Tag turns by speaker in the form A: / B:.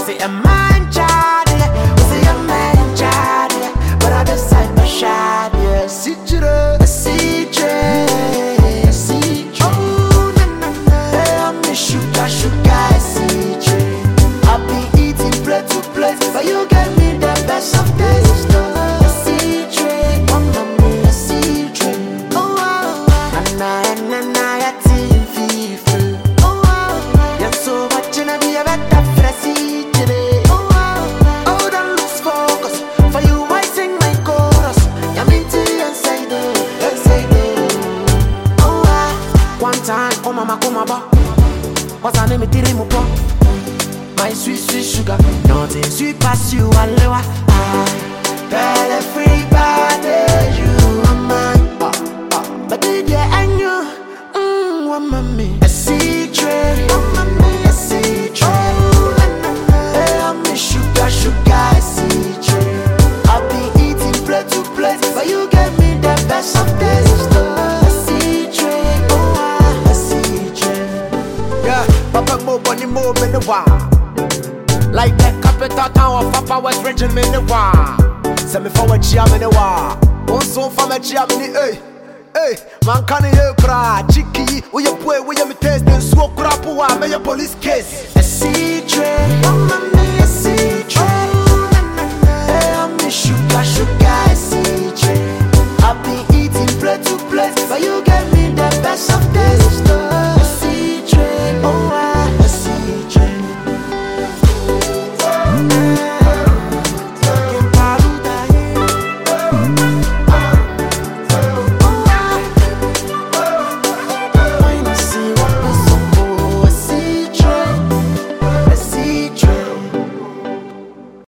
A: say a man child, yeah. We say a man child, yeah. But I decide my shot, yeah. See you there, see you, see you. Oh, na na na. Hey, I'm the sugar, see you. I've been eating plate to plate, but you gave me the best of taste. See you, mama mia, see you. Oh, na na na, ya team FIFA. Oh, you're so much in a be a better fresh today. Oh, don't lose focus. For you, I sing my chorus. Ya minty and say no, and say no. Oh, one time, oh mama, come about. What's her name? Tiri Mupo. My sweet, sweet sugar. Nothing sweet past you, Alewa. Better free body, you are mine. But did you and you? Mama me. A sea tray. Mama me, a sea tray. Hey, I'm the sugar, a sea tray. I've been eating plate to plate, but you gave me the best of taste. A sea tray, a sea tray.
B: Yeah, Papa Mo Bunny Mo in the war. Like the capital town of Papa West Region in the war. Send me forward Chiam in the war. One song from a Chiam in the hey, man can you cry? Chicky, we you boy, we you taste and smoke crap, who are my police case.
A: A sea tray, mama me, a sea tray. Hey, I'm the sugar, a sea tray. I've been eating plate to plate, but you gave me the best of taste. A sea tray, a sea tray.